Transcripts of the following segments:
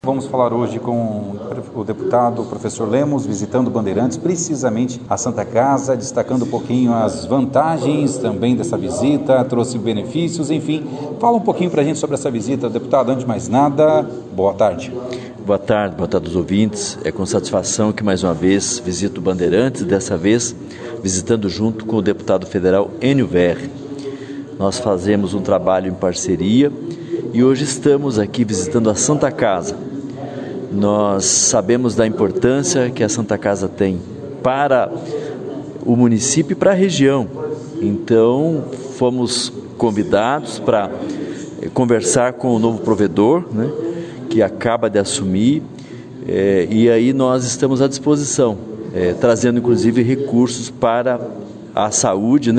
Vamos falar hoje com o deputado professor Lemos, visitando Bandeirantes, precisamente a Santa Casa, destacando um pouquinho as vantagens também dessa visita, trouxe benefícios, enfim. Fala um pouquinho para a gente sobre essa visita, deputado. Antes de mais nada, boa tarde. Boa tarde aos ouvintes. É com satisfação que mais uma vez visito Bandeirantes, dessa vez visitando junto com o deputado federal Enio Verri. Nós fazemos um trabalho em parceria e hoje estamos aqui visitando a Santa Casa. Nós sabemos da importância que a Santa Casa tem para o município e para a região. Então, fomos convidados para conversar com o novo provedor, que acaba de assumir, e aí nós estamos à disposição, trazendo inclusive recursos para a saúde,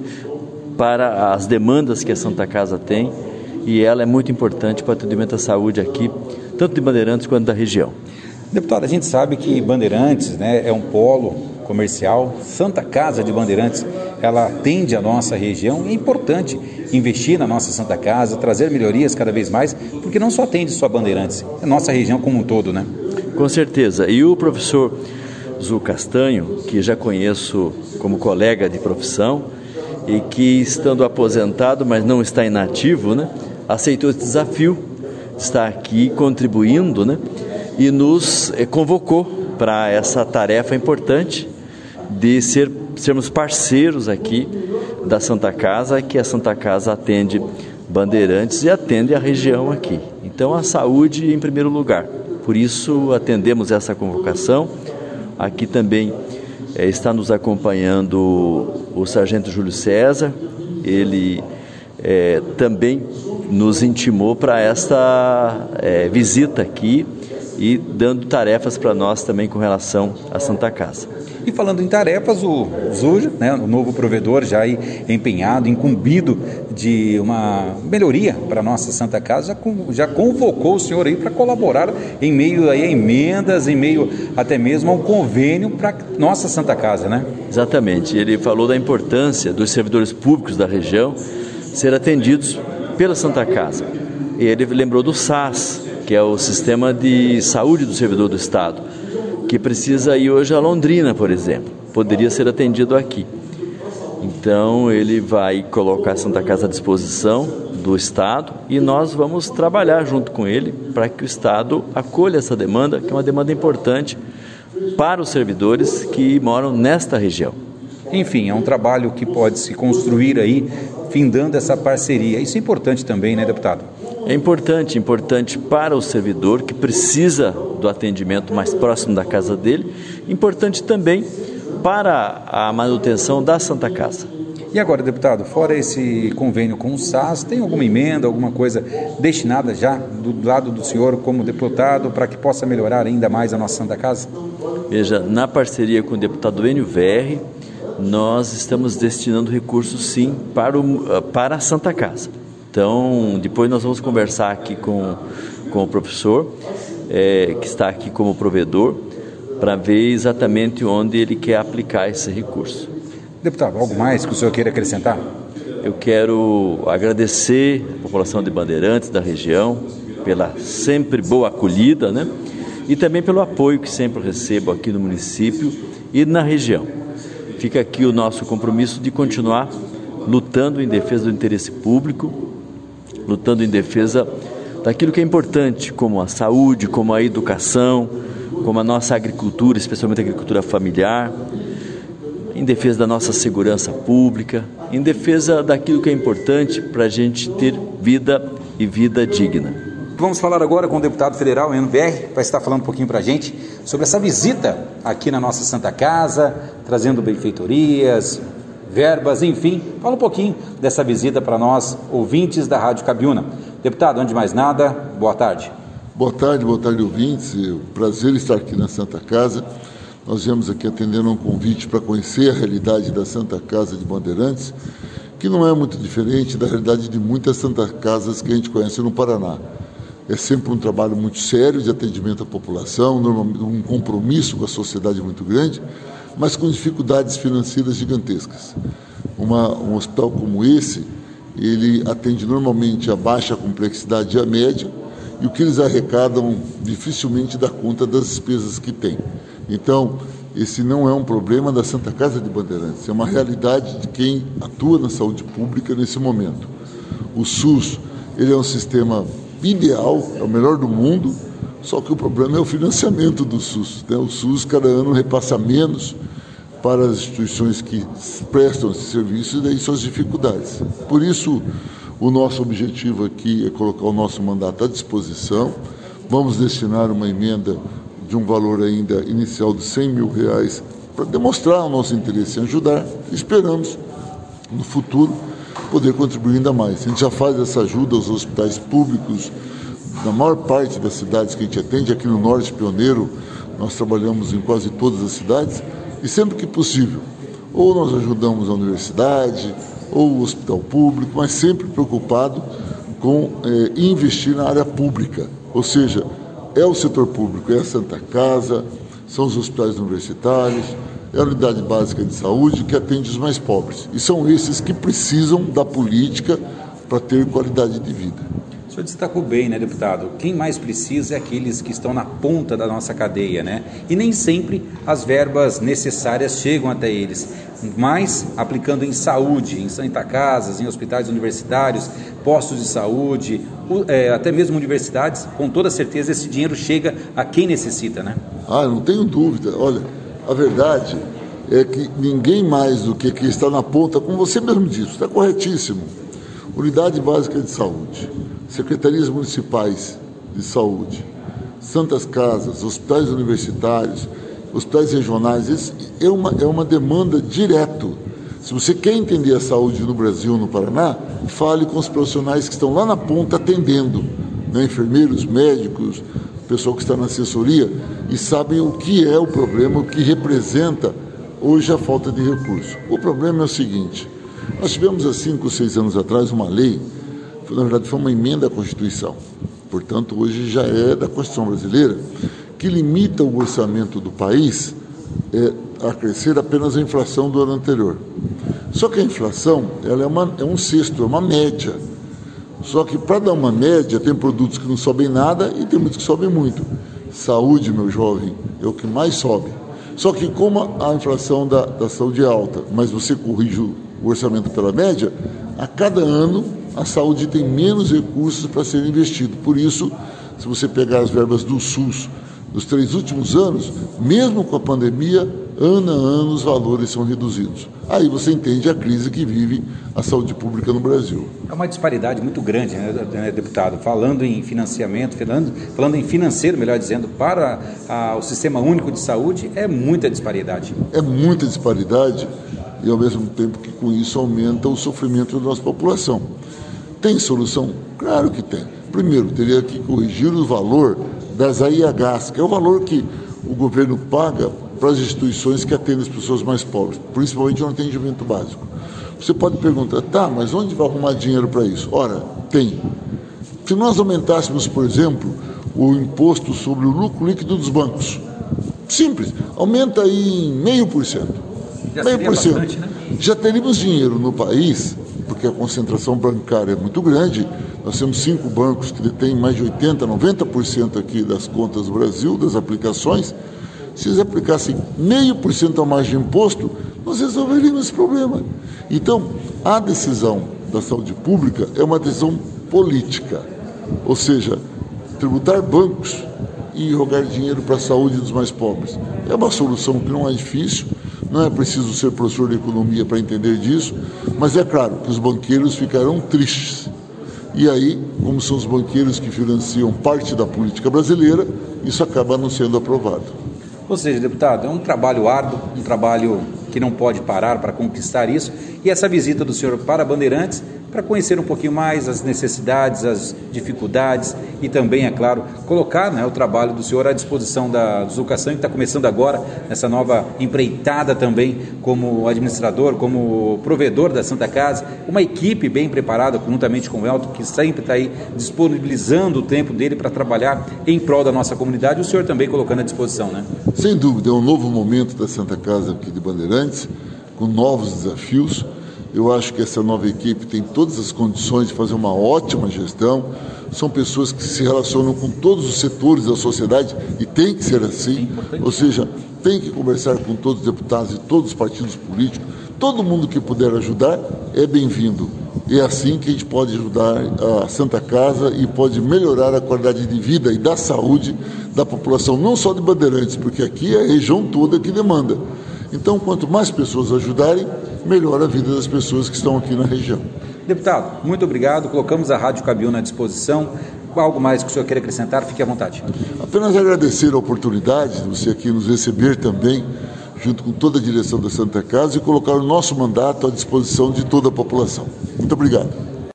para as demandas que a Santa Casa tem, e ela é muito importante para o atendimento à saúde aqui, tanto de Bandeirantes quanto da região. Deputado, a gente sabe que Bandeirantes, é um polo comercial. Santa Casa de Bandeirantes, ela atende a nossa região. É importante investir na nossa Santa Casa, trazer melhorias cada vez mais, porque não só atende só Bandeirantes, é a nossa região como um todo, Com certeza. E o professor Zu Castanho, que já conheço como colega de profissão e que, estando aposentado, mas não está inativo, aceitou esse desafio, está aqui contribuindo, e nos convocou para essa tarefa importante de sermos parceiros aqui da Santa Casa, que a Santa Casa atende Bandeirantes e atende a região aqui. Então, a saúde em primeiro lugar. Por isso, atendemos essa convocação. Aqui também está nos acompanhando o sargento Júlio César. Ele também nos intimou para esta visita aqui e dando tarefas para nós também com relação à Santa Casa. E falando em tarefas, o Zuja, o novo provedor, já aí empenhado, incumbido de uma melhoria para a nossa Santa Casa, já convocou o senhor aí para colaborar em meio a emendas, em meio até mesmo a um convênio para a nossa Santa Casa, Exatamente. Ele falou da importância dos servidores públicos da região ser atendidos pela Santa Casa. E ele lembrou do SAS, que é o Sistema de Saúde do Servidor do Estado, que precisa ir hoje a Londrina, por exemplo. Poderia ser atendido aqui. Então, ele vai colocar a Santa Casa à disposição do Estado e nós vamos trabalhar junto com ele para que o Estado acolha essa demanda, que é uma demanda importante para os servidores que moram nesta região. Enfim, é um trabalho que pode se construir aí, findando essa parceria. Isso é importante também, deputado? É importante para o servidor que precisa do atendimento mais próximo da casa dele, importante também para a manutenção da Santa Casa. E agora, deputado, fora esse convênio com o SAS, tem alguma emenda, alguma coisa destinada já do lado do senhor como deputado para que possa melhorar ainda mais a nossa Santa Casa? Veja, na parceria com o deputado Enio Verri, nós estamos destinando recursos, sim, para a Santa Casa. Então, depois nós vamos conversar aqui com o professor, que está aqui como provedor, para ver exatamente onde ele quer aplicar esse recurso. Deputado, algo mais que o senhor queira acrescentar? Eu quero agradecer a população de Bandeirantes, da região, pela sempre boa acolhida, e também pelo apoio que sempre recebo aqui no município e na região. Fica aqui o nosso compromisso de continuar lutando em defesa do interesse público, lutando em defesa daquilo que é importante, como a saúde, como a educação, como a nossa agricultura, especialmente a agricultura familiar, em defesa da nossa segurança pública, em defesa daquilo que é importante para a gente ter vida e vida digna. Vamos falar agora com o deputado federal Enio Verri, vai estar falando um pouquinho para a gente sobre essa visita aqui na nossa Santa Casa, trazendo benfeitorias, verbas, enfim. Fala um pouquinho dessa visita para nós, ouvintes da Rádio Cabiúna. Deputado, antes de mais nada, boa tarde. Boa tarde, ouvintes. É um prazer estar aqui na Santa Casa. Nós viemos aqui atendendo um convite para conhecer a realidade da Santa Casa de Bandeirantes, que não é muito diferente da realidade de muitas Santas Casas que a gente conhece no Paraná. É sempre um trabalho muito sério de atendimento à população, um compromisso com a sociedade muito grande, mas com dificuldades financeiras gigantescas. Um hospital como esse, ele atende normalmente a baixa complexidade e a média, e o que eles arrecadam dificilmente dá conta das despesas que tem. Então, esse não é um problema da Santa Casa de Bandeirantes, é uma realidade de quem atua na saúde pública nesse momento. O SUS, ele é um sistema ideal, é o melhor do mundo, só que o problema é o financiamento do SUS, né? O SUS cada ano repassa menos para as instituições que prestam esse serviço e daí suas dificuldades. Por isso, o nosso objetivo aqui é colocar o nosso mandato à disposição. Vamos destinar uma emenda de um valor ainda inicial de R$100 mil para demonstrar o nosso interesse em ajudar. Esperamos, no futuro, poder contribuir ainda mais. A gente já faz essa ajuda aos hospitais públicos, na maior parte das cidades que a gente atende. Aqui no Norte Pioneiro, nós trabalhamos em quase todas as cidades, e sempre que possível, ou nós ajudamos a universidade, ou o hospital público, mas sempre preocupado com investir na área pública, ou seja, é o setor público, é a Santa Casa, são os hospitais universitários, é a unidade básica de saúde que atende os mais pobres. E são esses que precisam da política para ter qualidade de vida. O senhor destacou bem, né, deputado? Quem mais precisa é aqueles que estão na ponta da nossa cadeia, né? E nem sempre as verbas necessárias chegam até eles. Mas, aplicando em saúde, em Santa Casas, em hospitais universitários, postos de saúde, até mesmo universidades, com toda certeza esse dinheiro chega a quem necessita, né? Não tenho dúvida. Olha, a verdade é que ninguém mais do que quem está na ponta, como você mesmo disse, está corretíssimo. Unidade Básica de Saúde, secretarias municipais de saúde, santas casas, hospitais universitários, hospitais regionais, isso é uma demanda direto. Se você quer entender a saúde no Brasil, no Paraná, fale com os profissionais que estão lá na ponta atendendo, né? Enfermeiros, médicos, pessoal que está na assessoria, e sabem o que é o problema, o que representa hoje a falta de recurso. O problema é o seguinte: nós tivemos há 5 ou 6 anos atrás uma lei, na verdade foi uma emenda à Constituição, portanto hoje já é da Constituição brasileira, que limita o orçamento do país a crescer apenas a inflação do ano anterior. Só que a inflação ela é um cesto, é uma média. Só que para dar uma média tem produtos que não sobem nada e tem muitos que sobem muito. Saúde, meu jovem, é o que mais sobe. Só que como a inflação da saúde é alta, mas você corrige o orçamento pela média, a cada ano a saúde tem menos recursos para ser investido. Por isso, se você pegar as verbas do SUS dos 3 últimos anos, mesmo com a pandemia, ano a ano os valores são reduzidos. Aí você entende a crise que vive a saúde pública no Brasil. É uma disparidade muito grande, né, deputado? Falando em financiamento, falando em financeiro, melhor dizendo, para o Sistema Único de Saúde, é muita disparidade. É muita disparidade e, ao mesmo tempo que com isso aumenta o sofrimento da nossa população. Tem solução? Claro que tem. Primeiro, teria que corrigir o valor das AIHs, que é o valor que o governo paga para as instituições que atendem as pessoas mais pobres, principalmente no atendimento básico. Você pode perguntar, mas onde vai arrumar dinheiro para isso? Ora, tem. Se nós aumentássemos, por exemplo, o imposto sobre o lucro líquido dos bancos, simples, aumenta aí em 0,5%. Já seria bastante, né? Já teríamos dinheiro no país, porque a concentração bancária é muito grande. Nós temos 5 bancos que detêm mais de 80%, 90% aqui das contas do Brasil, das aplicações. Se eles aplicassem 0,5% a mais de imposto, nós resolveríamos esse problema. Então, a decisão da saúde pública é uma decisão política, ou seja, tributar bancos e jogar dinheiro para a saúde dos mais pobres. É uma solução que não é difícil, não é preciso ser professor de economia para entender disso, mas é claro que os banqueiros ficarão tristes. E aí, como são os banqueiros que financiam parte da política brasileira, isso acaba não sendo aprovado. Ou seja, deputado, é um trabalho árduo, um trabalho que não pode parar para conquistar isso. E essa visita do senhor para Bandeirantes, para conhecer um pouquinho mais as necessidades, as dificuldades e também, é claro, colocar, né, o trabalho do senhor à disposição da Educação, que está começando agora essa nova empreitada também como administrador, como provedor da Santa Casa, uma equipe bem preparada, juntamente com o Elton, que sempre está aí disponibilizando o tempo dele para trabalhar em prol da nossa comunidade, o senhor também colocando à disposição, né? Sem dúvida, é um novo momento da Santa Casa aqui de Bandeirantes, com novos desafios. Eu acho que essa nova equipe tem todas as condições de fazer uma ótima gestão. São pessoas que se relacionam com todos os setores da sociedade e tem que ser assim. Ou seja, tem que conversar com todos os deputados de todos os partidos políticos. Todo mundo que puder ajudar é bem-vindo. É assim que a gente pode ajudar a Santa Casa e pode melhorar a qualidade de vida e da saúde da população, não só de Bandeirantes, porque aqui é a região toda que demanda. Então, quanto mais pessoas ajudarem, melhora a vida das pessoas que estão aqui na região. Deputado, muito obrigado. Colocamos a Rádio Cabiúna à disposição. Algo mais que o senhor queira acrescentar? Fique à vontade. Apenas agradecer a oportunidade de você aqui nos receber também, junto com toda a direção da Santa Casa, e colocar o nosso mandato à disposição de toda a população. Muito obrigado.